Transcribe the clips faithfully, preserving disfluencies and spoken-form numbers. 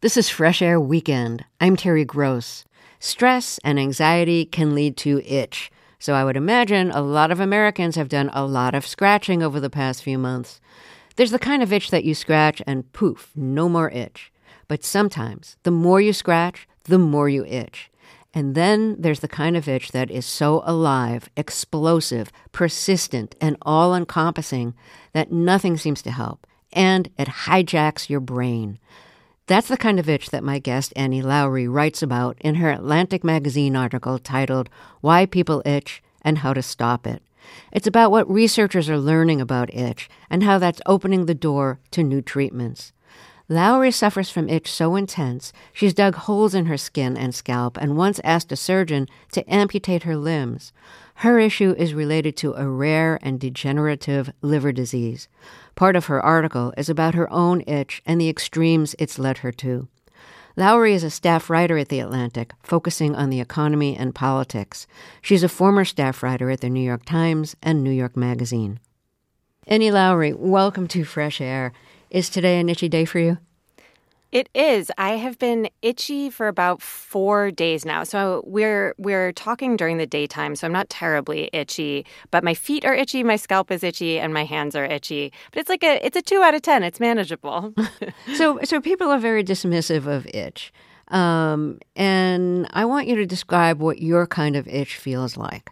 This is Fresh Air Weekend. I'm Terry Gross. Stress and anxiety can lead to itch, so I would imagine a lot of Americans have done a lot of scratching over the past few months. There's the kind of itch that you scratch and poof, no more itch. But sometimes, the more you scratch, the more you itch. And then there's the kind of itch that is so alive, explosive, persistent, and all-encompassing that nothing seems to help, and it hijacks your brain. That's the kind of itch that my guest Annie Lowrey writes about in her Atlantic Magazine article titled Why People Itch and How to Stop It. It's about what researchers are learning about itch and how that's opening the door to new treatments. Lowrey suffers from itch so intense, she's dug holes in her skin and scalp and once asked a surgeon to amputate her limbs. Her issue is related to a rare and degenerative liver disease. Part of her article is about her own itch and the extremes it's led her to. Lowrey is a staff writer at The Atlantic, focusing on the economy and politics. She's a former staff writer at The New York Times and New York Magazine. Annie Lowrey, welcome to Fresh Air. Is today an itchy day for you? It is. I have been itchy for about four days now. So we're we're talking during the daytime, so I'm not terribly itchy. But my feet are itchy, my scalp is itchy, and my hands are itchy. But it's like a it's a two out of ten. It's manageable. so so people are very dismissive of itch, um, and I want you to describe what your kind of itch feels like.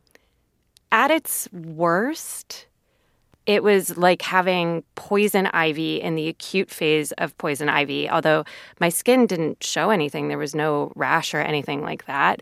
At its worst, it was like having poison ivy in the acute phase of poison ivy, although my skin didn't show anything. There was no rash or anything like that.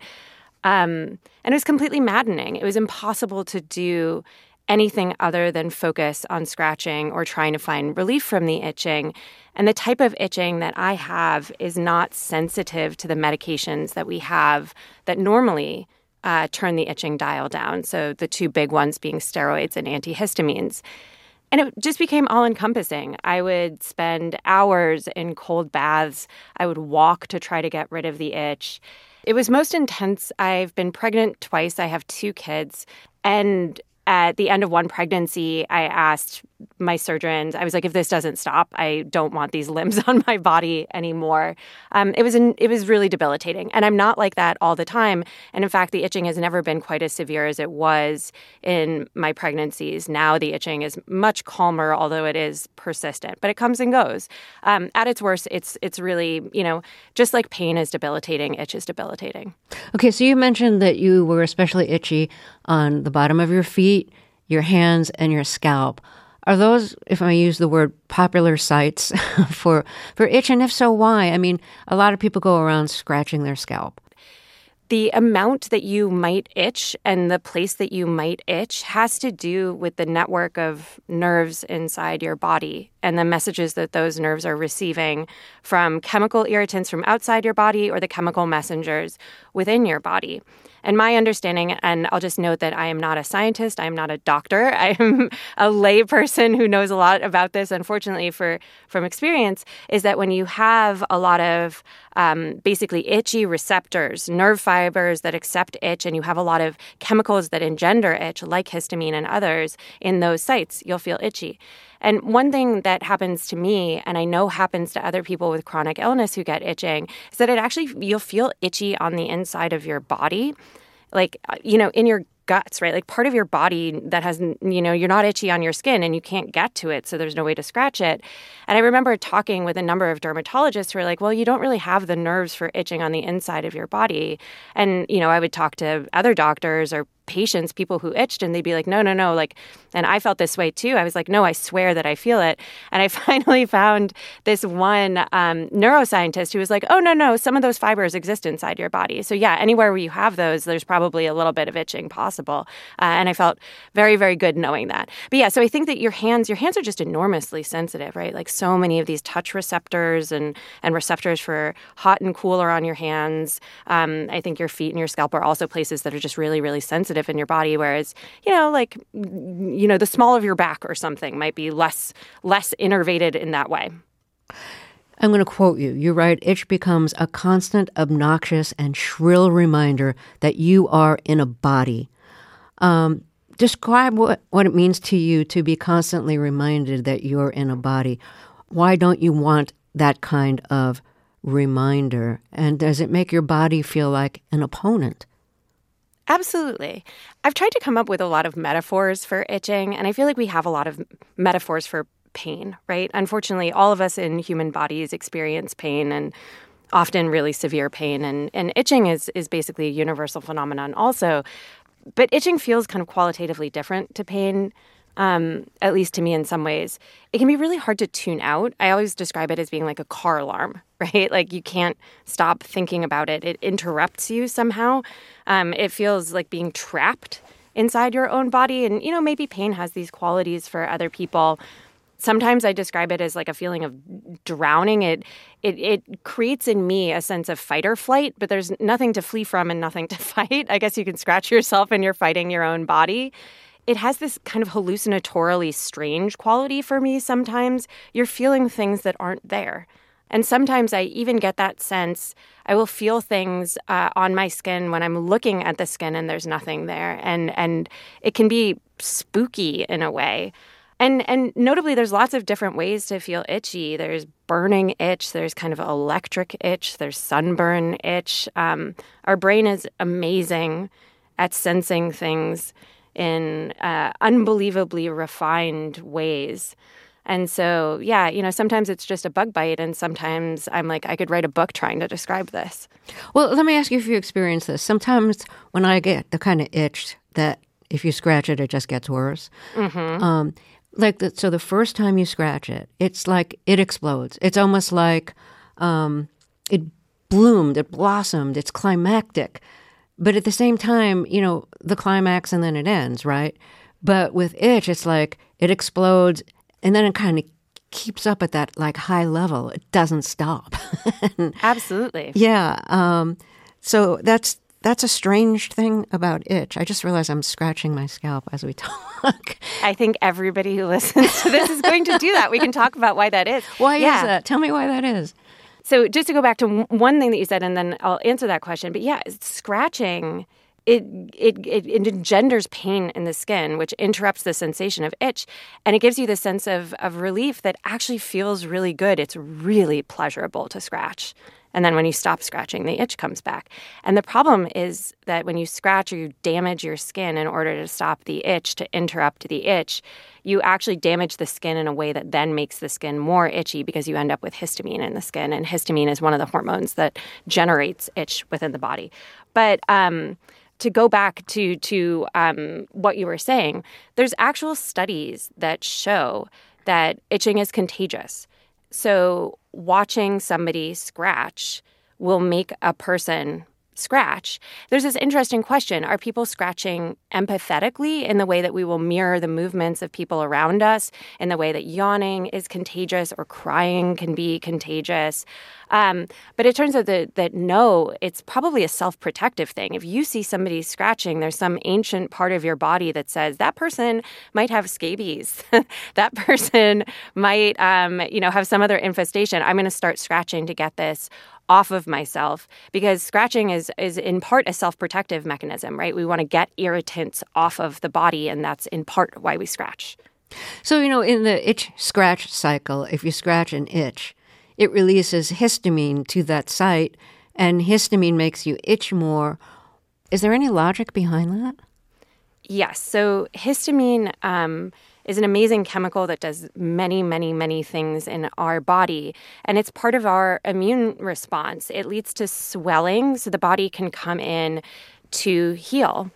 Um, and it was completely maddening. It was impossible to do anything other than focus on scratching or trying to find relief from the itching. And the type of itching that I have is not sensitive to the medications that we have that normally Uh, turn the itching dial down. So the two big ones being steroids and antihistamines. And it just became all-encompassing. I would spend hours in cold baths. I would walk to try to get rid of the itch. It was most intense. I've been pregnant twice. I have two kids. And at the end of one pregnancy, I asked my surgeons, I was like, if this doesn't stop, I don't want these limbs on my body anymore. Um, it was an, it was really debilitating. And I'm not like that all the time. And in fact, the itching has never been quite as severe as it was in my pregnancies. Now the itching is much calmer, although it is persistent. But it comes and goes. Um, at its worst, it's it's really, you know, just like pain is debilitating, itch is debilitating. Okay, so you mentioned that you were especially itchy on the bottom of your feet, your hands, and your scalp. Are those, if I use the word, popular sites for for itch? And if so, why? I mean, a lot of people go around scratching their scalp. The amount that you might itch and the place that you might itch has to do with the network of nerves inside your body and the messages that those nerves are receiving from chemical irritants from outside your body or the chemical messengers within your body. And my understanding, and I'll just note that I am not a scientist, I am not a doctor, I am a lay person who knows a lot about this, unfortunately, for from experience, is that when you have a lot of um, basically itchy receptors, nerve fibers that accept itch, and you have a lot of chemicals that engender itch, like histamine and others, in those sites, you'll feel itchy. And one thing that happens to me, and I know happens to other people with chronic illness who get itching, is that it actually, you'll feel itchy on the inside of your body, like, you know, in your guts, right? Like part of your body that has, you know, you're not itchy on your skin and you can't get to it, so there's no way to scratch it. And I remember talking with a number of dermatologists who were like, well, you don't really have the nerves for itching on the inside of your body. And, you know, I would talk to other doctors or patients, people who itched, and they'd be like, no, no, no. Like, and I felt this way too. I was like, no, I swear that I feel it. And I finally found this one um, neuroscientist who was like, oh, no, no, some of those fibers exist inside your body. So yeah, anywhere where you have those, there's probably a little bit of itching possible. Uh, and I felt very, very good knowing that. But yeah, so I think that your hands, your hands are just enormously sensitive, right? Like so many of these touch receptors and, and receptors for hot and cool are on your hands. Um, I think your feet and your scalp are also places that are just really, really sensitive in your body, whereas, you know, like, you know, the small of your back or something might be less less innervated in that way. I'm going to quote you. You write, itch becomes a constant, obnoxious, and shrill reminder that you are in a body. Um, describe what, what it means to you to be constantly reminded that you're in a body. Why don't you want that kind of reminder? And does it make your body feel like an opponent? Absolutely. I've tried to come up with a lot of metaphors for itching, and I feel like we have a lot of metaphors for pain, right? Unfortunately, all of us in human bodies experience pain, and often really severe pain. And, and itching is, is basically a universal phenomenon also. But itching feels kind of qualitatively different to pain, um, at least to me in some ways. It can be really hard to tune out. I always describe it as being like a car alarm, right? Like you can't stop thinking about it. It interrupts you somehow. Um, it feels like being trapped inside your own body. And, you know, maybe pain has these qualities for other people. Sometimes I describe it as like a feeling of drowning. It, it it creates in me a sense of fight or flight, but there's nothing to flee from and nothing to fight. I guess you can scratch yourself and you're fighting your own body. It has this kind of hallucinatorily strange quality for me sometimes. You're feeling things that aren't there. And sometimes I even get that sense. I will feel things uh, on my skin when I'm looking at the skin and there's nothing there. And and it can be spooky in a way. And and notably, there's lots of different ways to feel itchy. There's burning itch. There's kind of electric itch. There's sunburn itch. Um, our brain is amazing at sensing things in uh, unbelievably refined ways. And so, yeah, you know, sometimes it's just a bug bite, and sometimes I'm like, I could write a book trying to describe this. Well, let me ask you if you experience this. Sometimes when I get the kind of itch that if you scratch it, it just gets worse. Mm-hmm. Um, like the, so the first time you scratch it, it's like it explodes. It's almost like um, it bloomed, it blossomed, it's climactic. But at the same time, you know, the climax and then it ends, right? But with itch, it's like it explodes and then it kind of keeps up at that like high level. It doesn't stop. Absolutely. Yeah. Um, so that's that's a strange thing about itch. I just realized I'm scratching my scalp as we talk. I think everybody who listens to this is going to do that. We can talk about why that is. Why yeah. is that? Tell me why that is. So just to go back to one thing that you said, and then I'll answer that question. But yeah, scratching, it, it it it engenders pain in the skin, which interrupts the sensation of itch. And it gives you the sense of, of relief that actually feels really good. It's really pleasurable to scratch. And then when you stop scratching, the itch comes back. And the problem is that when you scratch or you damage your skin in order to stop the itch, to interrupt the itch, you actually damage the skin in a way that then makes the skin more itchy because you end up with histamine in the skin. And histamine is one of the hormones that generates itch within the body. But um, to go back to, to um, what you were saying, there's actual studies that show that itching is contagious. So watching somebody scratch will make a person scratch. There's this interesting question. Are people scratching empathetically in the way that we will mirror the movements of people around us, in the way that yawning is contagious or crying can be contagious? Um, but it turns out that, that no, it's probably a self-protective thing. If you see somebody scratching, there's some ancient part of your body that says that person might have scabies. That person might, um, you know, have some other infestation. I'm going to start scratching to get this off of myself, because scratching is is in part a self-protective mechanism, right? We want to get irritants off of the body, and that's in part why we scratch. So, you know, in the itch-scratch cycle, if you scratch an itch, it releases histamine to that site, and histamine makes you itch more. Is there any logic behind that? Yes. So histamine um, is an amazing chemical that does many, many, many things in our body. And it's part of our immune response. It leads to swelling so the body can come in to heal.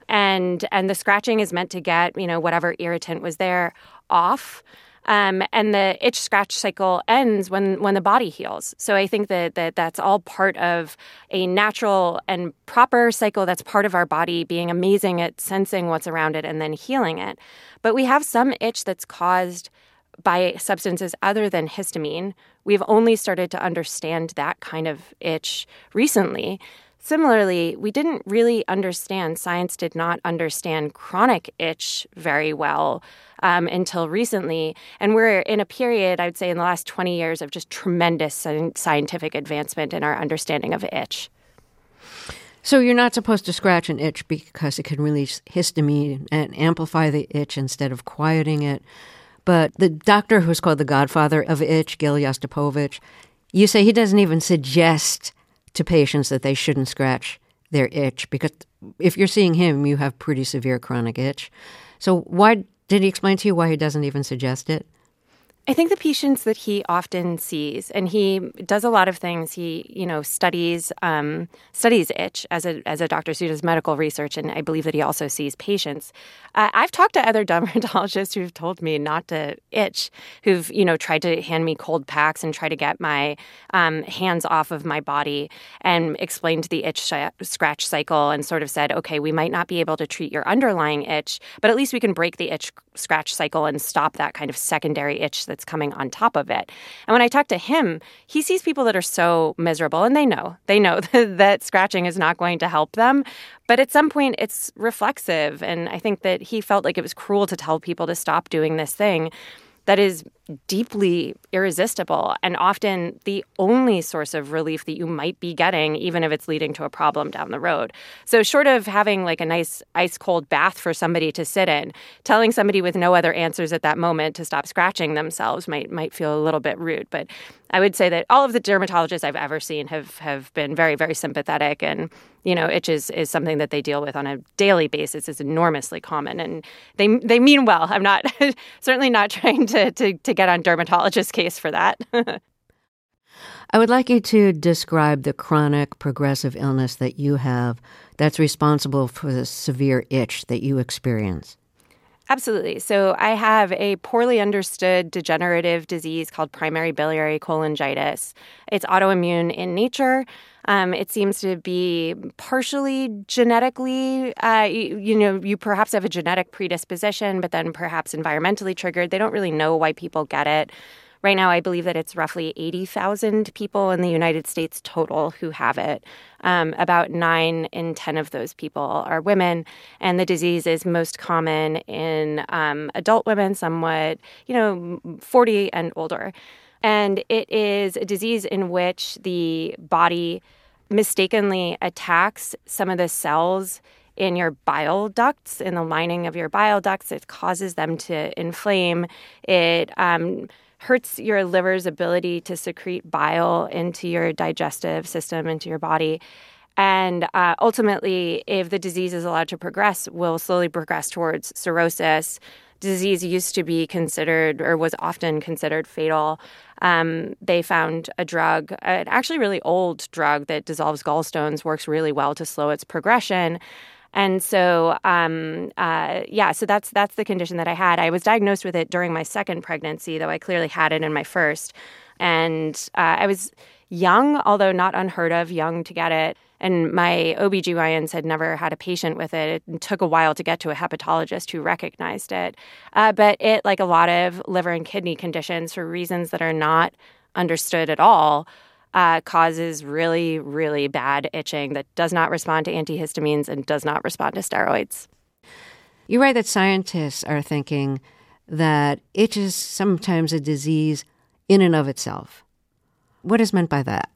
And and the scratching is meant to get, you know, whatever irritant was there off. Um, and the itch-scratch cycle ends when, when the body heals. So I think that, that that's all part of a natural and proper cycle that's part of our body being amazing at sensing what's around it and then healing it. But we have some itch that's caused by substances other than histamine. We've only started to understand that kind of itch recently. Similarly, we didn't really understand, science did not understand chronic itch very well um, until recently. And we're in a period, I would say, in the last twenty years of just tremendous scientific advancement in our understanding of itch. So you're not supposed to scratch an itch because it can release histamine and amplify the itch instead of quieting it. But the doctor who's called the godfather of itch, Gil Yosipovitch, You say he doesn't even suggest to patients that they shouldn't scratch their itch, because if you're seeing him, you have pretty severe chronic itch. So why did he explain to you why he doesn't even suggest it? I think the patients that he often sees, and he does a lot of things. He, you know, studies um, studies itch as a as a doctor. So he does medical research, and I believe that he also sees patients. Uh, I've talked to other dermatologists who've told me not to itch, who've, you know, tried to hand me cold packs and try to get my um, hands off of my body, and explained the itch sh- scratch cycle, and sort of said, okay, we might not be able to treat your underlying itch, but at least we can break the itch scratch cycle and stop that kind of secondary itch that's coming on top of it. And when I talk to him, he sees people that are so miserable, and they know, they know that scratching is not going to help them. But at some point, it's reflexive. And I think that he felt like it was cruel to tell people to stop doing this thing that is deeply irresistible and often the only source of relief that you might be getting, even if it's leading to a problem down the road. So short of having like a nice ice cold bath for somebody to sit in, telling somebody with no other answers at that moment to stop scratching themselves might might feel a little bit rude. But I would say that all of the dermatologists I've ever seen have have been very, very sympathetic. And, you know, itch is, is something that they deal with on a daily basis. It's enormously common. And they they mean well. I'm not certainly not trying to, to, to get on dermatologist case for that. I would like you to describe the chronic progressive illness that you have that's responsible for the severe itch that you experience. Absolutely. So I have a poorly understood degenerative disease called primary biliary cholangitis. It's autoimmune in nature. Um, it seems to be partially genetically, uh, you, you know, you perhaps have a genetic predisposition, but then perhaps environmentally triggered. They don't really know why people get it. Right now, I believe that it's roughly eighty thousand people in the United States total who have it. Um, about nine in ten of those people are women, and the disease is most common in um, adult women, somewhat, you know, forty and older. And it is a disease in which the body mistakenly attacks some of the cells in your bile ducts, in the lining of your bile ducts. It causes them to inflame. It um, hurts your liver's ability to secrete bile into your digestive system, into your body. And uh, ultimately, if the disease is allowed to progress, will slowly progress towards cirrhosis. Disease used to be considered, or was often considered, fatal. Um, they found a drug, an actually really old drug that dissolves gallstones, works really well to slow its progression. And so, um, uh, yeah, so that's that's the condition that I had. I was diagnosed with it during my second pregnancy, though I clearly had it in my first. And uh, I was young, although not unheard of, young to get it. And my O B G Y Ns had never had a patient with it. It took a while to get to a hepatologist who recognized it. Uh, but it, like a lot of liver and kidney conditions, for reasons that are not understood at all, Uh, causes really, really bad itching that does not respond to antihistamines and does not respond to steroids. You're right that scientists are thinking that itch is sometimes a disease in and of itself. What is meant by that?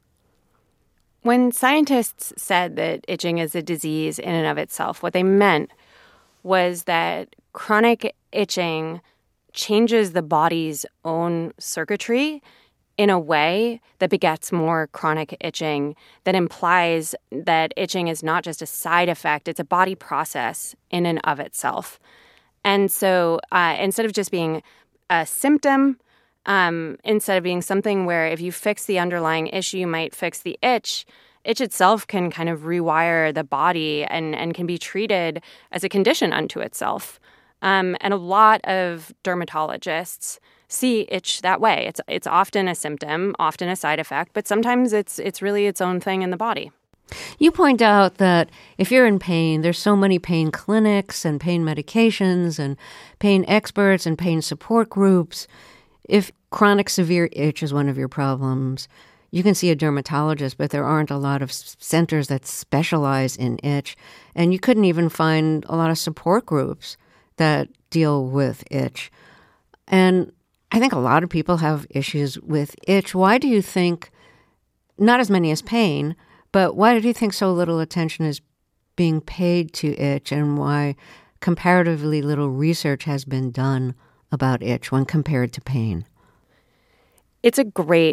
When scientists said that itching is a disease in and of itself, what they meant was that chronic itching changes the body's own circuitry in a way that begets more chronic itching, that implies that itching is not just a side effect, it's a body process in and of itself. And so uh, instead of just being a symptom, um, instead of being something where if you fix the underlying issue, you might fix the itch, itch itself can kind of rewire the body and, and can be treated as a condition unto itself. Um, and a lot of dermatologists see itch that way. It's it's often a symptom, often a side effect, but sometimes it's it's really its own thing in the body. You point out that if you're in pain, there's so many pain clinics and pain medications and pain experts and pain support groups. If chronic severe itch is one of your problems, you can see a dermatologist, but there aren't a lot of centers that specialize in itch. And you couldn't even find a lot of support groups that deal with itch. And I think a lot of people have issues with itch. Why do you think, not as many as pain, but why do you think so little attention is being paid to itch, and why comparatively little research has been done about itch when compared to pain? It's a great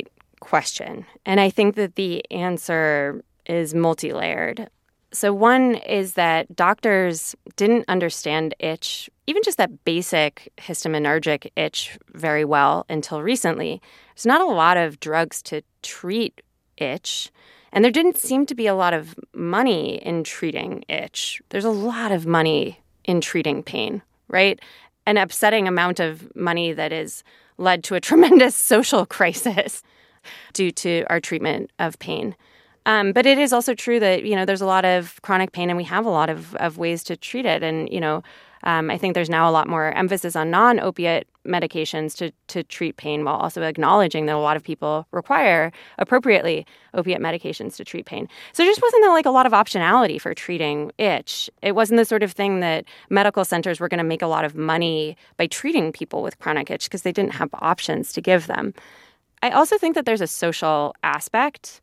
question. And I think that the answer is multi-layered. So one is that doctors didn't understand itch, even just that basic histaminergic itch, very well until recently. There's not a lot of drugs to treat itch, and there didn't seem to be a lot of money in treating itch. There's a lot of money in treating pain, right? An upsetting amount of money that has led to a tremendous social crisis due to our treatment of pain. Um, but it is also true that, you know, there's a lot of chronic pain and we have a lot of, of ways to treat it. And, you know, um, I think there's now a lot more emphasis on non-opiate medications to, to treat pain, while also acknowledging that a lot of people require appropriately opiate medications to treat pain. So there just wasn't like a lot of optionality for treating itch. It wasn't the sort of thing that medical centers were going to make a lot of money by treating people with chronic itch because they didn't have options to give them. I also think that there's a social aspect.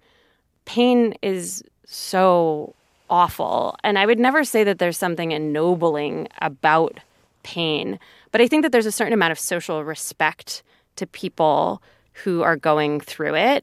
Pain is so awful. And I would never say that there's something ennobling about pain. But I think that there's a certain amount of social respect to people who are going through it.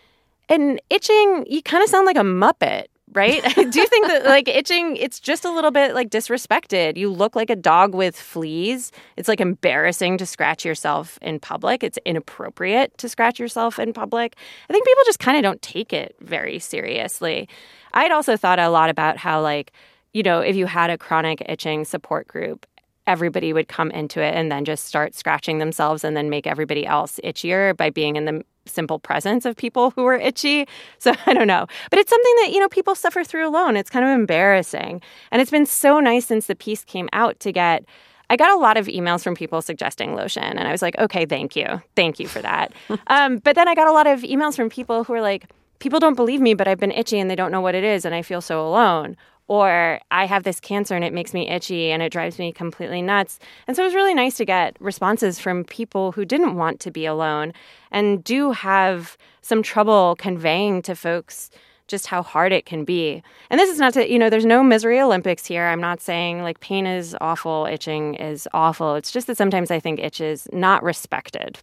And itching, you kind of sound like a Muppet, right? I do think that, like, itching, it's just a little bit, like, disrespected. You look like a dog with fleas. It's, like, embarrassing to scratch yourself in public. It's inappropriate to scratch yourself in public. I think people just kind of don't take it very seriously. I'd also thought a lot about how, like, you know, if you had a chronic itching support group, everybody would come into it and then just start scratching themselves and then make everybody else itchier by being in the simple presence of people who are itchy. So I don't know. But it's something that, you know, people suffer through alone. It's kind of embarrassing. And it's been so nice since the piece came out to get, I got a lot of emails from people suggesting lotion. And I was like, okay, thank you. Thank you for that. um, but then I got a lot of emails from people who were like, people don't believe me, but I've been itchy and they don't know what it is and I feel so alone. Or I have this cancer and it makes me itchy and it drives me completely nuts. And so it was really nice to get responses from people who didn't want to be alone and do have some trouble conveying to folks just how hard it can be. And this is not to, you know, there's no misery Olympics here. I'm not saying like pain is awful, itching is awful. It's just that sometimes I think itch is not respected.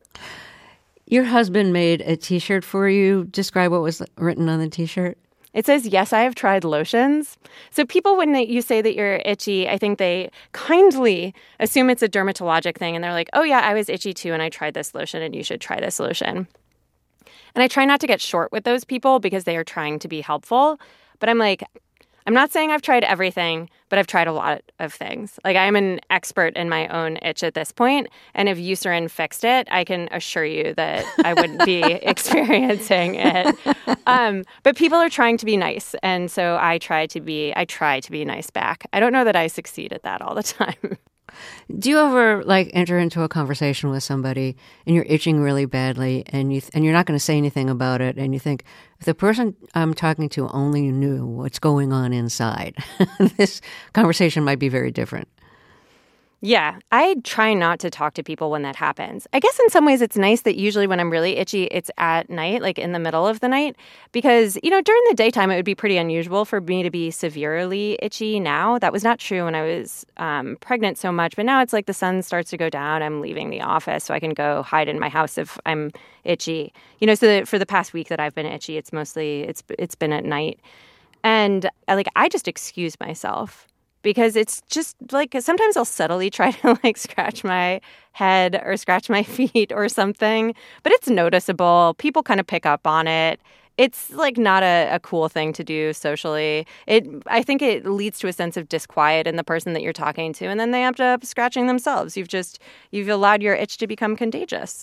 Your husband made a T-shirt for you. Describe what was written on the T-shirt. It says, yes, I have tried lotions. So people, when they, you say that you're itchy, I think they kindly assume it's a dermatologic thing. And they're like, oh, yeah, I was itchy too, and I tried this lotion, and you should try this lotion. And I try not to get short with those people because they are trying to be helpful. But I'm like, I'm not saying I've tried everything, but I've tried a lot of things. Like, I'm an expert in my own itch at this point, and if Eucerin fixed it, I can assure you that I wouldn't be experiencing it. Um, but people are trying to be nice, and so I try to be. I try to be nice back. I don't know that I succeed at that all the time. Do you ever like enter into a conversation with somebody and you're itching really badly and you th- and you're not going to say anything about it, and you think, if the person I'm talking to only knew what's going on inside, this conversation might be very different? Yeah, I try not to talk to people when that happens. I guess in some ways it's nice that usually when I'm really itchy, it's at night, like in the middle of the night, because, you know, during the daytime, it would be pretty unusual for me to be severely itchy now. That was not true when I was um, pregnant so much, but now it's like the sun starts to go down. I'm leaving the office so I can go hide in my house if I'm itchy. You know, so that for the past week that I've been itchy, it's mostly, it's it's been at night. And like, I just excuse myself. Because it's just like, sometimes I'll subtly try to like scratch my head or scratch my feet or something, but it's noticeable. People kind of pick up on it. It's like not a, a cool thing to do socially. It, I think it leads to a sense of disquiet in the person that you're talking to, and then they end up scratching themselves. You've just, you've allowed your itch to become contagious.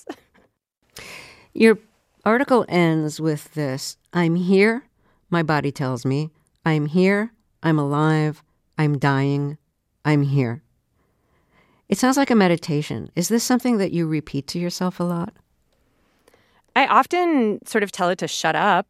Your article ends with this: I'm here, my body tells me. I'm here, I'm alive. I'm dying. I'm here. It sounds like a meditation. Is this something that you repeat to yourself a lot? I often sort of tell it to shut up.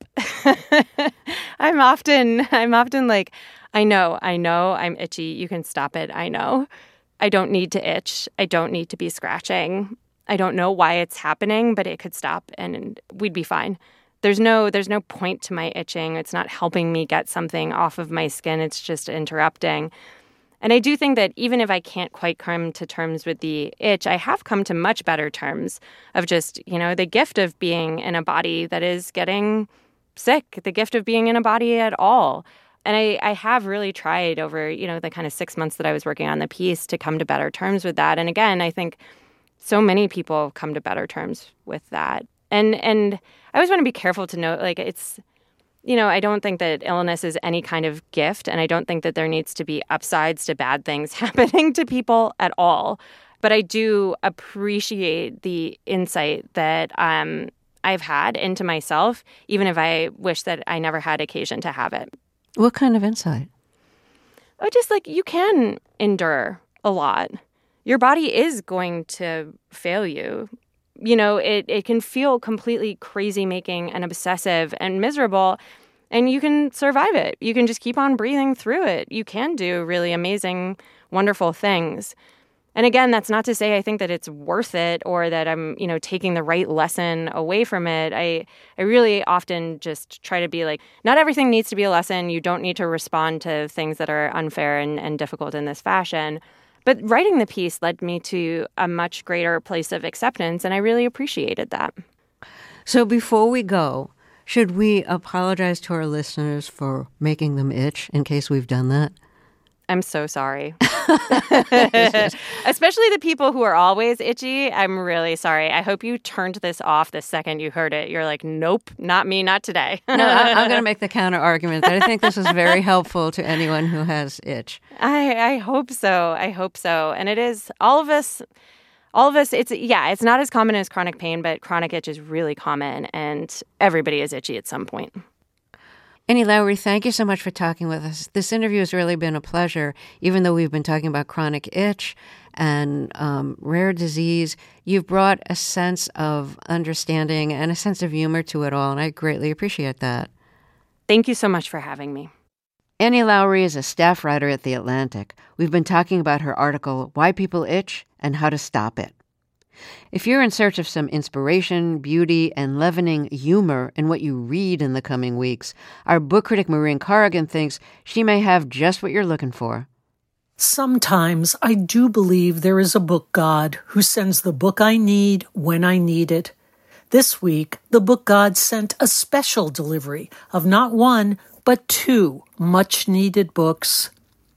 I'm often, I'm often like, I know, I know I'm itchy. You can stop it. I know. I don't need to itch. I don't need to be scratching. I don't know why it's happening, but it could stop and we'd be fine. There's no there's no point to my itching. It's not helping me get something off of my skin. It's just interrupting. And I do think that even if I can't quite come to terms with the itch, I have come to much better terms of just, you know, the gift of being in a body that is getting sick, the gift of being in a body at all. And I, I have really tried over, you know, the kind of six months that I was working on the piece to come to better terms with that. And again, I think so many people have come to better terms with that. And and I always want to be careful to note, like, it's, you know, I don't think that illness is any kind of gift, and I don't think that there needs to be upsides to bad things happening to people at all. But I do appreciate the insight that um, I've had into myself, even if I wish that I never had occasion to have it. What kind of insight? Oh, just like you can endure a lot. Your body is going to fail you. You know, it, it can feel completely crazy-making and obsessive and miserable, and you can survive it. You can just keep on breathing through it. You can do really amazing, wonderful things. And again, that's not to say I think that it's worth it or that I'm, you know, taking the right lesson away from it. I, I really often just try to be like, not everything needs to be a lesson. You don't need to respond to things that are unfair and, and difficult in this fashion. But writing the piece led me to a much greater place of acceptance, and I really appreciated that. So before we go, should we apologize to our listeners for making them itch in case we've done that? I'm so sorry. Especially the people who are always itchy. I'm really sorry. I hope you turned this off the second you heard it. You're like, nope, not me, not today. No, I'm going to make the counter argument that I think this is very helpful to anyone who has itch. I, I hope so. I hope so. And it is, all of us, all of us, it's, yeah, it's not as common as chronic pain, but chronic itch is really common, and everybody is itchy at some point. Annie Lowrey, thank you so much for talking with us. This interview has really been a pleasure. Even though we've been talking about chronic itch and um, rare disease, you've brought a sense of understanding and a sense of humor to it all, and I greatly appreciate that. Thank you so much for having me. Annie Lowrey is a staff writer at The Atlantic. We've been talking about her article, Why People Itch and How to Stop It. If you're in search of some inspiration, beauty, and leavening humor in what you read in the coming weeks, our book critic Maureen Corrigan thinks she may have just what you're looking for. Sometimes I do believe there is a book god who sends the book I need when I need it. This week, the book god sent a special delivery of not one, but two much-needed books.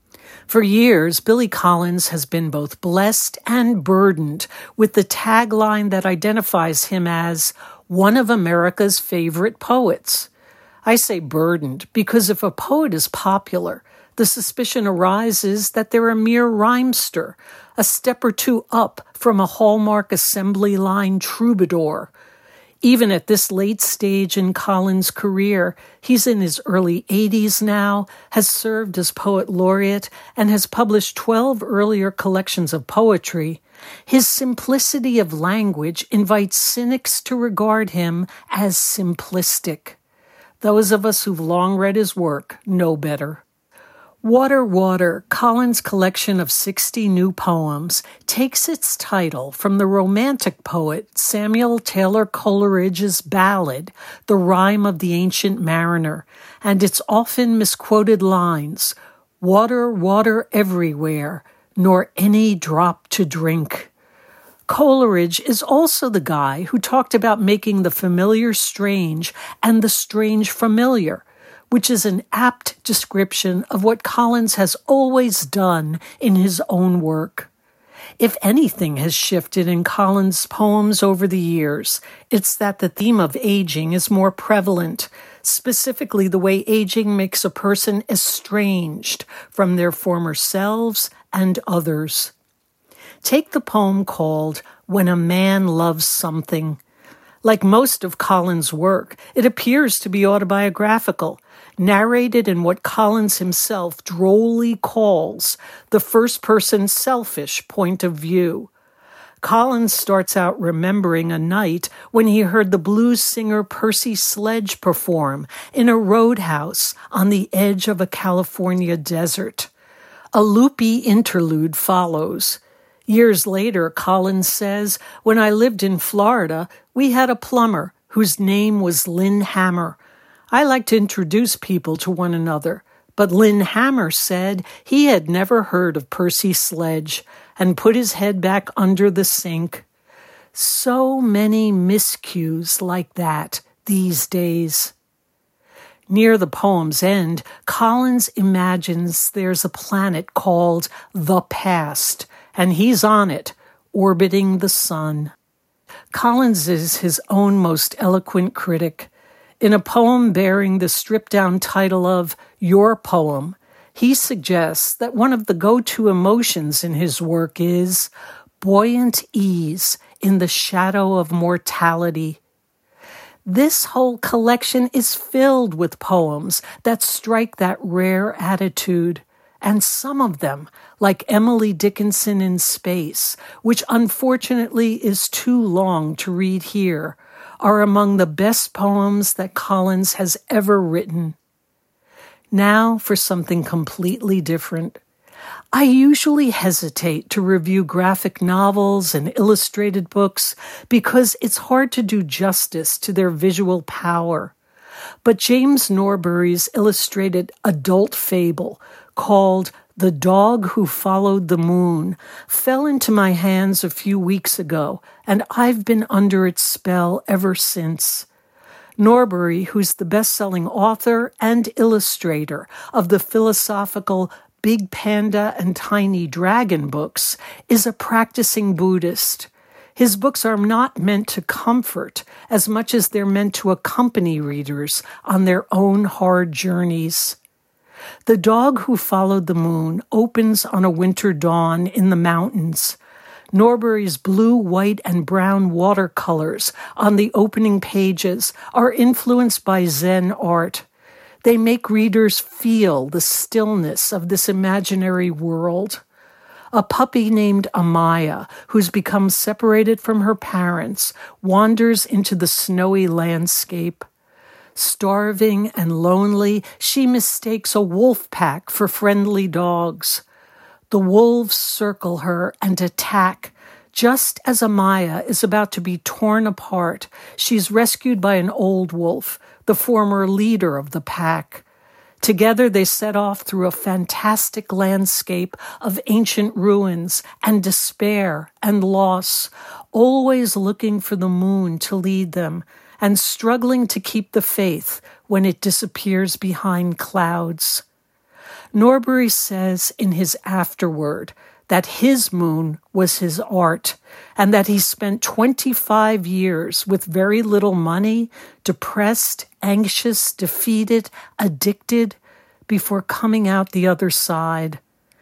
For years, Billy Collins has been both blessed and burdened with the tagline that identifies him as one of America's favorite poets. I say burdened because if a poet is popular, the suspicion arises that they're a mere rhymester, a step or two up from a Hallmark assembly line troubadour. Even at this late stage in Collins' career, he's in his early eighties now, has served as poet laureate, and has published twelve earlier collections of poetry. His simplicity of language invites cynics to regard him as simplistic. Those of us who've long read his work know better. Water, Water, Collins' collection of sixty new poems, takes its title from the Romantic poet Samuel Taylor Coleridge's ballad, The Rime of the Ancient Mariner, and its often misquoted lines, "Water, water everywhere, nor any drop to drink." Coleridge is also the guy who talked about making the familiar strange and the strange familiar, which is an apt description of what Collins has always done in his own work. If anything has shifted in Collins' poems over the years, it's that the theme of aging is more prevalent, specifically the way aging makes a person estranged from their former selves and others. Take the poem called When a Man Loves Something. Like most of Collins' work, it appears to be autobiographical, narrated in what Collins himself drolly calls the first-person selfish point of view. Collins starts out remembering a night when he heard the blues singer Percy Sledge perform in a roadhouse on the edge of a California desert. A loopy interlude follows. Years later, Collins says, "When I lived in Florida, we had a plumber whose name was Lynn Hammer. I like to introduce people to one another, But Lynn Hammer said he had never heard of Percy Sledge and put his head back under the sink. So many miscues like that these days. Near the poem's end, Collins imagines there's a planet called the Past, and he's on it, orbiting the sun. Collins is his own most eloquent critic. In a poem bearing the stripped-down title of Your Poem, he suggests that one of the go-to emotions in his work is buoyant ease in the shadow of mortality. This whole collection is filled with poems that strike that rare attitude, and some of them, like Emily Dickinson in Space, which unfortunately is too long to read here, are among the best poems that Collins has ever written. Now for something completely different. I usually hesitate to review graphic novels and illustrated books because it's hard to do justice to their visual power. But James Norbury's illustrated adult fable called The Dog Who Followed the Moon fell into my hands a few weeks ago, and I've been under its spell ever since. Norbury, who's the best-selling author and illustrator of the philosophical Big Panda and Tiny Dragon books, is a practicing Buddhist. His books are not meant to comfort as much as they're meant to accompany readers on their own hard journeys. The Dog Who Followed the Moon opens on a winter dawn in the mountains. Norbury's blue, white, and brown watercolors on the opening pages are influenced by Zen art. They make readers feel the stillness of this imaginary world. A puppy named Amaya, who's become separated from her parents, wanders into the snowy landscape. Starving and lonely, she mistakes a wolf pack for friendly dogs. The wolves circle her and attack. Just as Amaya is about to be torn apart, she's rescued by an old wolf, the former leader of the pack. Together they set off through a fantastic landscape of ancient ruins and despair and loss, always looking for the moon to lead them and struggling to keep the faith when it disappears behind clouds. Norbury says in his afterword that his moon was his art, and that he spent twenty-five years with very little money, depressed, anxious, defeated, addicted, before coming out the other side.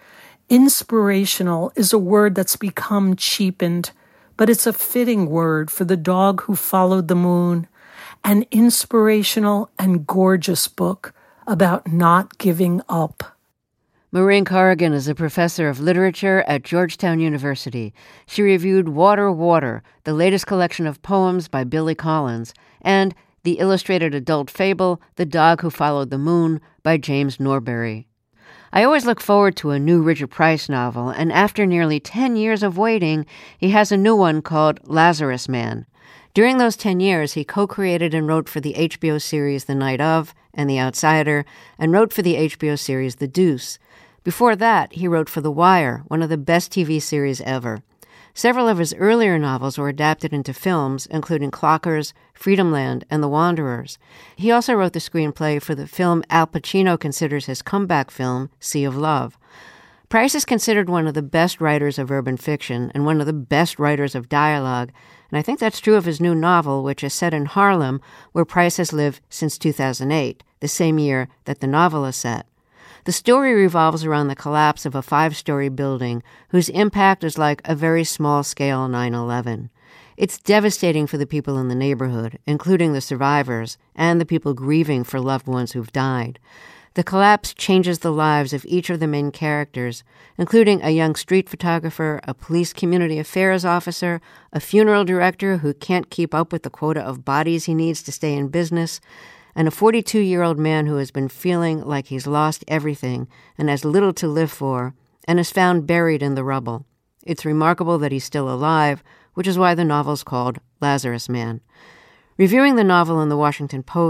Inspirational is a word that's become cheapened, but it's a fitting word for The Dog Who Followed the Moon, an inspirational and gorgeous book about not giving up. Maureen Corrigan is a professor of literature at Georgetown University. She reviewed Water, Water, the latest collection of poems by Billy Collins, and the illustrated adult fable, The Dog Who Followed the Moon, by James Norbury. I always look forward to a new Richard Price novel, and after nearly ten years of waiting, he has a new one called Lazarus Man. During those ten years, he co-created and wrote for the H B O series The Night Of and The Outsider, and wrote for the H B O series The Deuce. Before that, he wrote for The Wire, one of the best T V series ever. Several of his earlier novels were adapted into films, including Clockers, Freedomland, and The Wanderers. He also wrote the screenplay for the film Al Pacino considers his comeback film, Sea of Love. Price is considered one of the best writers of urban fiction and one of the best writers of dialogue, and I think that's true of his new novel, which is set in Harlem, where Price has lived since two thousand eight, the same year that the novel is set. The story revolves around the collapse of a five-story building whose impact is like a very small-scale nine eleven. It's devastating for the people in the neighborhood, including the survivors, and the people grieving for loved ones who've died. The collapse changes the lives of each of the main characters, including a young street photographer, a police community affairs officer, a funeral director who can't keep up with the quota of bodies he needs to stay in business, and a forty-two-year-old man who has been feeling like he's lost everything and has little to live for and is found buried in the rubble. It's remarkable that he's still alive, which is why the novel's called Lazarus Man. Reviewing the novel in the Washington Post,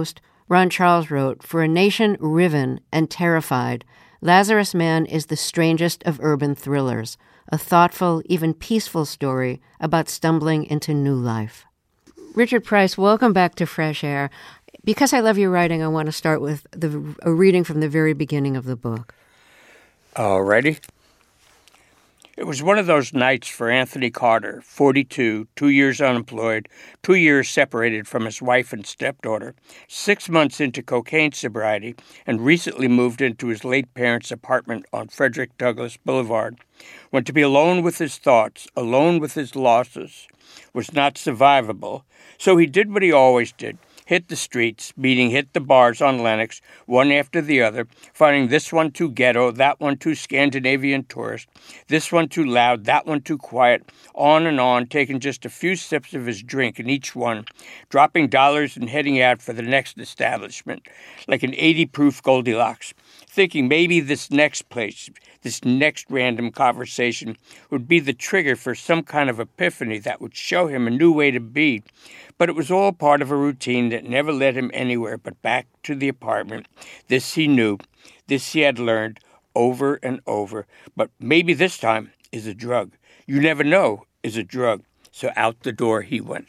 Ron Charles wrote, "For a nation riven and terrified, Lazarus Man is the strangest of urban thrillers, a thoughtful, even peaceful story about stumbling into new life." Richard Price, welcome back to Fresh Air. Because I love your writing, I want to start with the, a reading from the very beginning of the book. All righty. It was one of those nights for Anthony Carter, forty-two, two years unemployed, two years separated from his wife and stepdaughter, six months into cocaine sobriety, and recently moved into his late parents' apartment on Frederick Douglass Boulevard, when to be alone with his thoughts, alone with his losses, was not survivable. So he did what he always did. Hit the streets, meaning hit the bars on Lenox, one after the other, finding this one too ghetto, that one too Scandinavian tourist, this one too loud, that one too quiet, on and on, taking just a few sips of his drink in each one, dropping dollars and heading out for the next establishment, like an eighty-proof Goldilocks, thinking maybe this next place, this next random conversation would be the trigger for some kind of epiphany that would show him a new way to be. But it was all part of a routine that never led him anywhere but back to the apartment. This he knew. This he had learned over and over. But maybe this time is a drug. You never know is a drug. So out the door he went.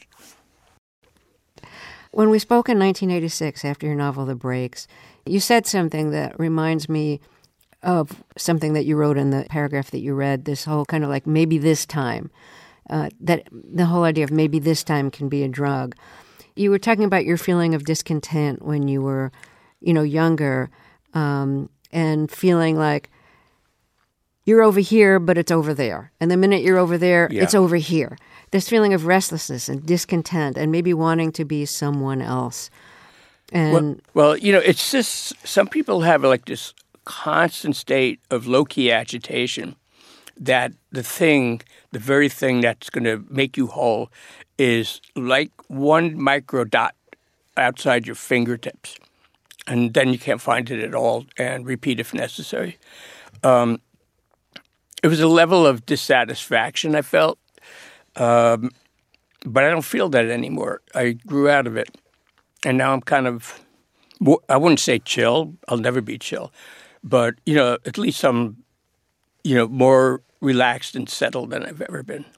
When we spoke in nineteen eighty-six after your novel The Breaks, you said something that reminds me of something that you wrote in the paragraph that you read, this whole kind of like maybe this time. Uh, that the whole idea of maybe this time can be a drug. You were talking about your feeling of discontent when you were, you know, younger, um, and feeling like you're over here, but it's over there. And the minute you're over there, yeah. It's over here. This feeling of restlessness and discontent and maybe wanting to be someone else. And well, well, you know, it's just some people have like this constant state of low-key agitation that the thing, the very thing that's going to make you whole is like one micro dot outside your fingertips. And then you can't find it at all and repeat if necessary. Um, it was a level of dissatisfaction I felt, um, but I don't feel that anymore. I grew out of it. And now I'm kind of, I wouldn't say chill. I'll never be chill. But, you know, at least I'm, you know, more relaxed and settled than I've ever been.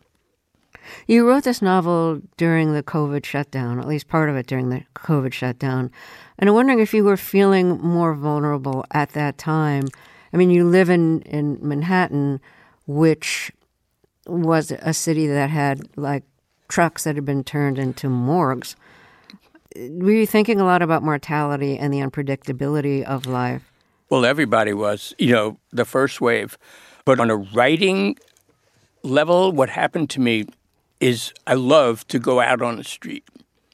You wrote this novel during the COVID shutdown, at least part of it during the COVID shutdown. And I'm wondering if you were feeling more vulnerable at that time. I mean, you live in, in Manhattan, which was a city that had, like, trucks that had been turned into morgues. Were you thinking a lot about mortality and the unpredictability of life? Well, everybody was, you know, the first wave. But on a writing level, what happened to me is I love to go out on the street,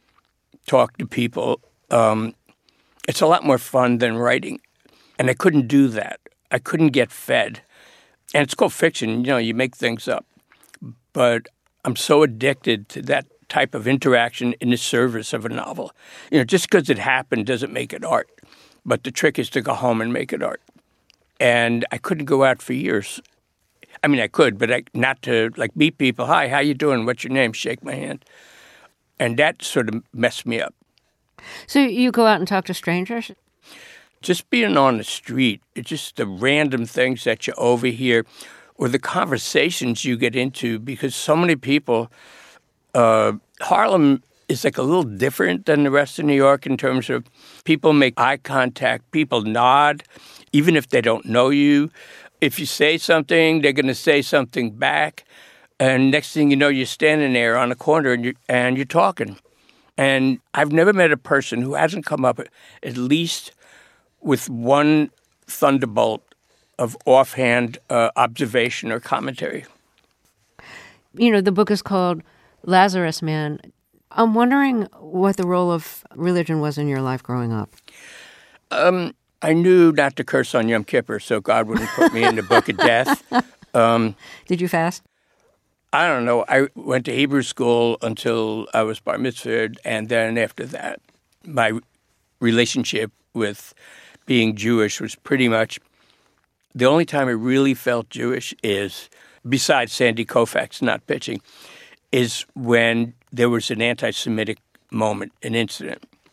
talk to people. Um, it's a lot more fun than writing. And I couldn't do that. I couldn't get fed. And it's called fiction. You know, you make things up. But I'm so addicted to that type of interaction in the service of a novel. You know, just because it happened doesn't make it art. But the trick is to go home and make it art. And I couldn't go out for years. I mean, I could, but I, not to, like, meet people. Hi, how you doing? What's your name? Shake my hand. And that sort of messed me up. So you go out and talk to strangers? Just being on the street, it's just the random things that you overhear or the conversations you get into, because so many people, uh, Harlem is like a little different than the rest of New York in terms of people make eye contact, people nod, even if they don't know you. If you say something, they're going to say something back. And next thing you know, you're standing there on a corner and you're, and you're talking. And I've never met a person who hasn't come up at least with one thunderbolt of offhand uh, observation or commentary. You know, the book is called Lazarus Man. I'm wondering what the role of religion was in your life growing up. Um, I knew not to curse on Yom Kippur, so God wouldn't put me in the book of death. Um, Did you fast? I don't know. I went to Hebrew school until I was bar mitzvahed, and then after that, my relationship with being Jewish was pretty much the only time I really felt Jewish is, besides Sandy Koufax not pitching, is when there was an anti-Semitic moment, an incident.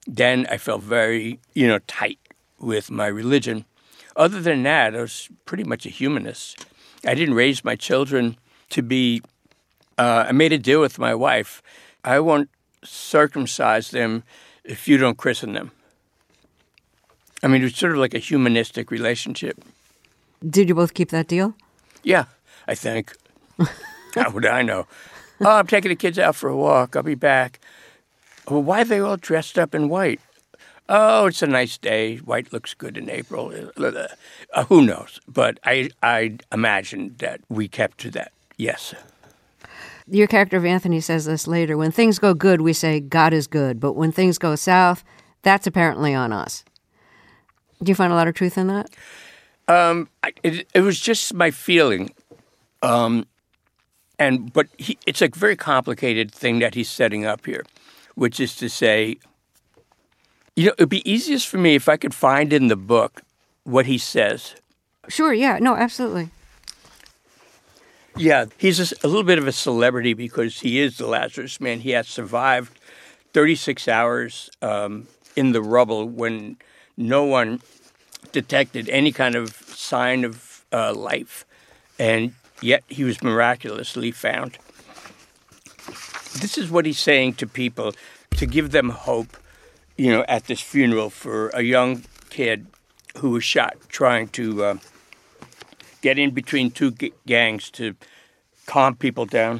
then I felt very, you know, tight with my religion. Other than that, I was pretty much a humanist. I didn't raise my children to be, uh, I made a deal with my wife. I won't circumcise them if you don't christen them. I mean, it was sort of like a humanistic relationship. Did you both keep that deal? Yeah, I think. How would I know? Oh, I'm taking the kids out for a walk. I'll be back. Well, why are they all dressed up in white? Oh, it's a nice day. White looks good in April. Uh, who knows? But I, I imagined that we kept to that. Yes. Your character of Anthony says this later. When things go good, we say God is good. But when things go south, that's apparently on us. Do you find a lot of truth in that? Um, I, it, it was just my feeling. Um, and but he, it's a very complicated thing that he's setting up here, which is to say, you know, it'd be easiest for me if I could find in the book what he says. Sure, yeah. No, absolutely. Yeah, he's a, a little bit of a celebrity because he is the Lazarus Man. He has survived thirty-six hours um, in the rubble when no one detected any kind of sign of uh, life, and yet he was miraculously found. This is what he's saying to people to give them hope, you know, at this funeral for a young kid who was shot trying to uh, get in between two g- gangs to calm people down.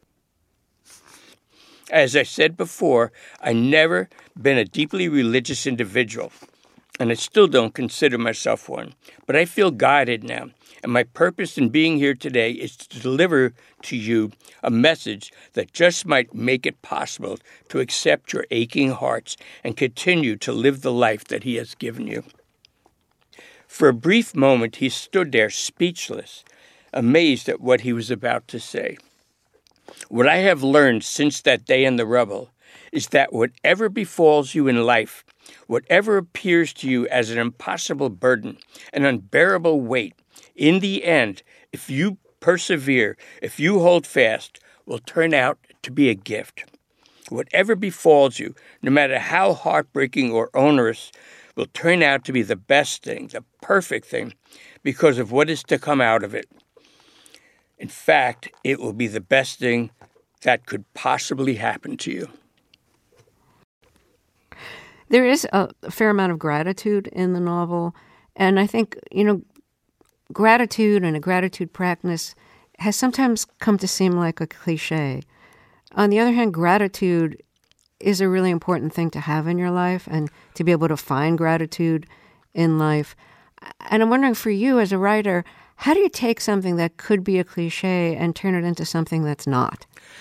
As I said before, I never been a deeply religious individual, and I still don't consider myself one. But I feel guided now, and my purpose in being here today is to deliver to you a message that just might make it possible to accept your aching hearts and continue to live the life that he has given you. For a brief moment, he stood there speechless, amazed at what he was about to say. What I have learned since that day in the rubble is that whatever befalls you in life, whatever appears to you as an impossible burden, an unbearable weight, in the end, if you persevere, if you hold fast, will turn out to be a gift. Whatever befalls you, no matter how heartbreaking or onerous, will turn out to be the best thing, the perfect thing, because of what is to come out of it. In fact, it will be the best thing that could possibly happen to you. There is a fair amount of gratitude in the novel, and I think, you know, gratitude and a gratitude practice has sometimes come to seem like a cliche. On the other hand, gratitude is a really important thing to have in your life and to be able to find gratitude in life. And I'm wondering, for you as a writer, how do you take something that could be a cliche and turn it into something that's not?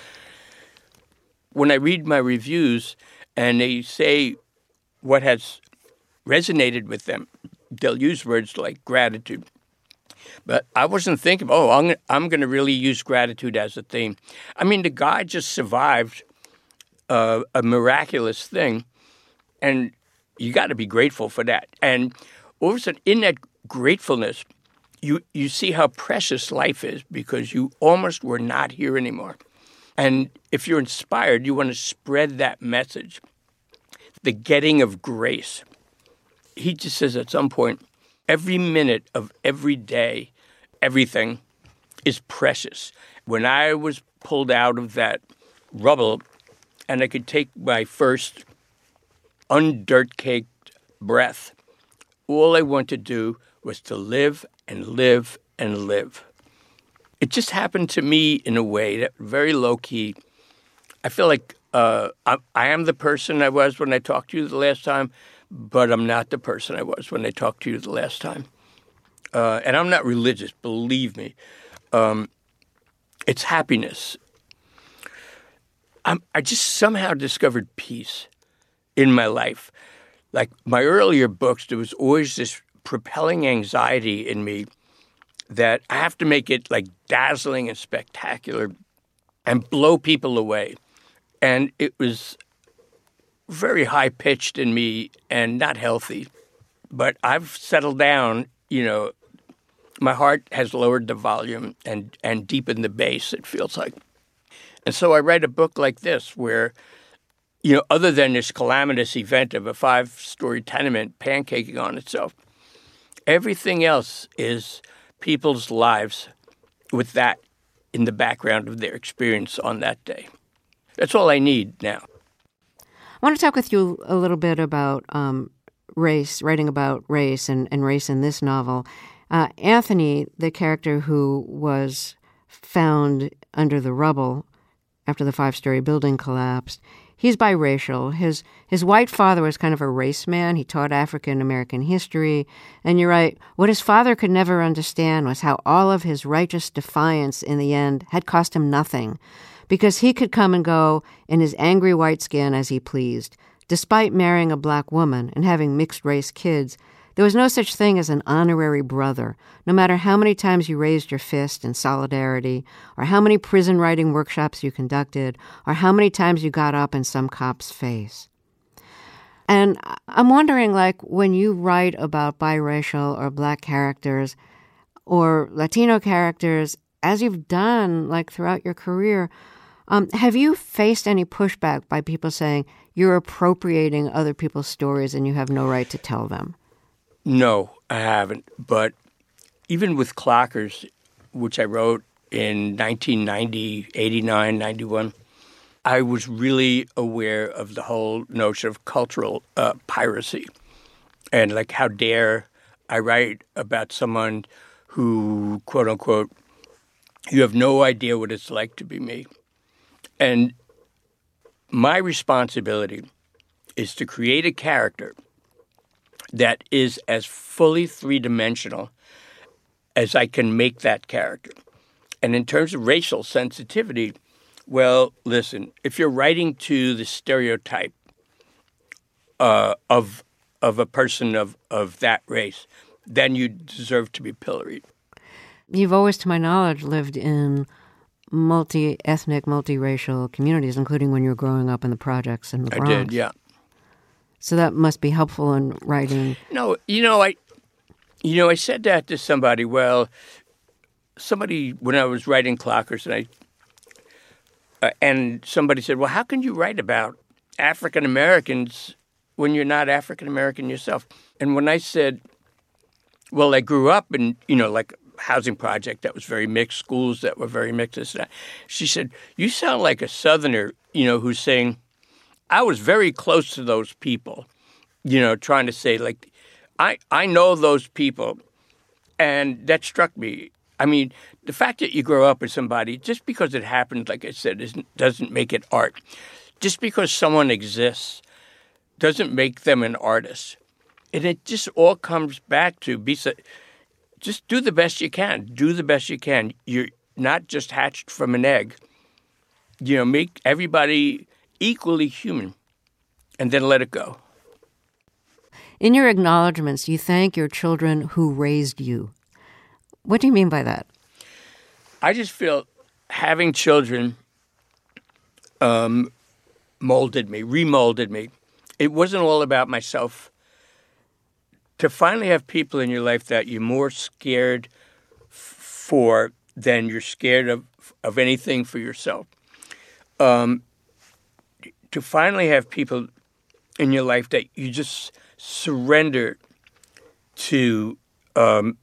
When I read my reviews and they say what has resonated with them, they'll use words like gratitude. But I wasn't thinking, oh, I'm, I'm going to really use gratitude as a theme. I mean, the guy just survived uh, a miraculous thing, and you got to be grateful for that. And all of a sudden, in that gratefulness, you, you see how precious life is because you almost were not here anymore. And if you're inspired, you want to spread that message, the getting of grace. He just says at some point, every minute of every day, everything is precious. When I was pulled out of that rubble and I could take my first undirt-caked breath, all I wanted to do was to live and live and live. It just happened to me in a way that very low-key. I feel like uh, I, I am the person I was when I talked to you the last time, but I'm not the person I was when I talked to you the last time. Uh, and I'm not religious, believe me. Um, it's happiness. I'm, I just somehow discovered peace in my life. Like my earlier books, there was always this propelling anxiety in me that I have to make it like dazzling and spectacular and blow people away. And it was very high-pitched in me and not healthy. But I've settled down, you know, my heart has lowered the volume and, and deepened the bass, it feels like. And so I write a book like this where, you know, other than this calamitous event of a five-story tenement pancaking on itself, everything else is people's lives with that in the background of their experience on that day. That's all I need now. I want to talk with you a little bit about um, race, writing about race and, and race in this novel. Uh, Anthony, the character who was found under the rubble after the five-story building collapsed, he's biracial. His his white father was kind of a race man. He taught African-American history. And you're right, what his father could never understand was how all of his righteous defiance in the end had cost him nothing, because he could come and go in his angry white skin as he pleased. Despite marrying a black woman and having mixed-race kids, there was no such thing as an honorary brother, no matter how many times you raised your fist in solidarity, or how many prison writing workshops you conducted, or how many times you got up in some cop's face. And I'm wondering, like, when you write about biracial or black characters or Latino characters, as you've done, like, throughout your career, um, have you faced any pushback by people saying you're appropriating other people's stories and you have no right to tell them? No, I haven't. But even with Clockers, which I wrote in nineteen ninety, eighty-nine, ninety-one, I was really aware of the whole notion of cultural uh, piracy. And like, how dare I write about someone who, quote unquote, you have no idea what it's like to be me. And my responsibility is to create a character that is as fully three-dimensional as I can make that character. And in terms of racial sensitivity, well, listen, if you're writing to the stereotype uh, of of a person of, of that race, then you deserve to be pilloried. You've always, to my knowledge, lived in multi-ethnic, multiracial communities, including when you were growing up in the projects in the Bronx. I did, yeah. So that must be helpful in writing. No, you know, I, you know, I said that to somebody. Well, somebody when I was writing Clockers, and I, uh, and somebody said, "Well, how can you write about African Americans when you're not African American yourself?" And when I said, "Well, I grew up in, you know, like a housing project that was very mixed, schools that were very mixed," this and that, she said, "You sound like a Southerner, you know, who's saying." I was very close to those people, you know, trying to say, like, I, I know those people, and that struck me. I mean, the fact that you grow up with somebody, just because it happened, like I said, isn't, doesn't make it art. Just because someone exists doesn't make them an artist. And it just all comes back to be just do the best you can. Do the best you can. You're not just hatched from an egg. You know, make everybody equally human, and then let it go. In your acknowledgments, you thank your children who raised you. What do you mean by that? I just feel having children um, molded me, remolded me. It wasn't all about myself. To finally have people in your life that you're more scared f- for than you're scared of, of anything for yourself. Um, to finally have people in your life that you just surrender to um,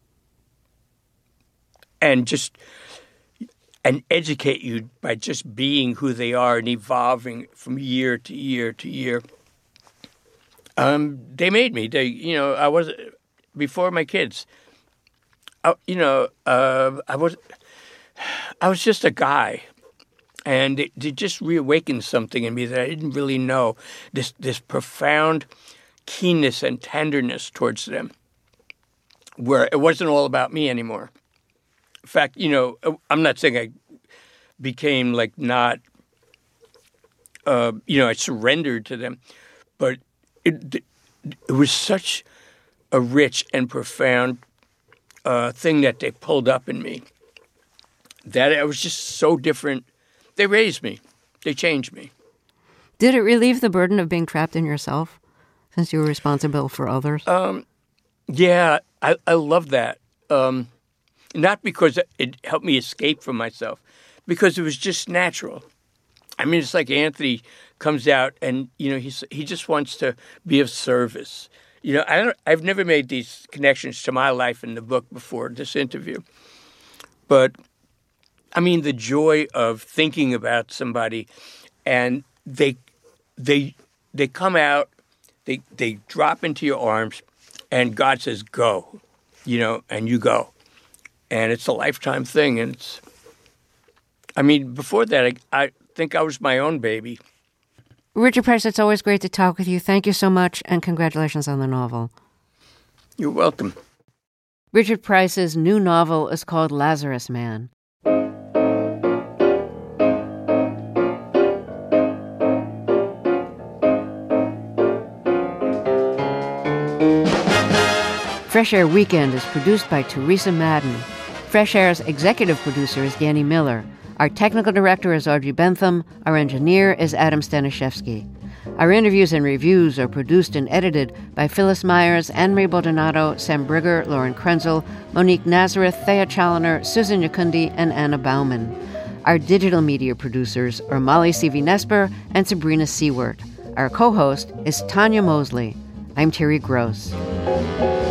and just and educate you by just being who they are and evolving from year to year to year. Um, they made me. They, you know, I was before my kids. I, you know, uh, I was I was just a guy. And it, it just reawakened something in me that I didn't really know, this this profound keenness and tenderness towards them, where it wasn't all about me anymore. In fact, you know, I'm not saying I became like not, uh, you know, I surrendered to them, but it, it was such a rich and profound uh, thing that they pulled up in me that I was just so different. They raised me. They changed me. Did it relieve the burden of being trapped in yourself, since you were responsible for others? Um, yeah, I, I love that. Um, not because it helped me escape from myself, because it was just natural. I mean, it's like Anthony comes out and, you know, he's, he just wants to be of service. You know, I don't, I've never made these connections to my life in the book before this interview. But, I mean, the joy of thinking about somebody and they they they come out, they they drop into your arms, and God says, go, you know, and you go. And it's a lifetime thing. And it's, I mean, before that, I, I think I was my own baby. Richard Price, it's always great to talk with you. Thank you so much, and congratulations on the novel. You're welcome. Richard Price's new novel is called Lazarus Man. Fresh Air Weekend is produced by Teresa Madden. Fresh Air's executive producer is Danny Miller. Our technical director is Audrey Bentham. Our engineer is Adam Staniszewski. Our interviews and reviews are produced and edited by Phyllis Myers, Anne-Marie Baldonado, Sam Brigger, Lauren Krenzel, Monique Nazareth, Thea Challoner, Susan Yakundi, and Anna Bauman. Our digital media producers are Molly Seavy-Nesper and Sabrina Seward. Our co-host is Tanya Mosley. I'm Terry Gross.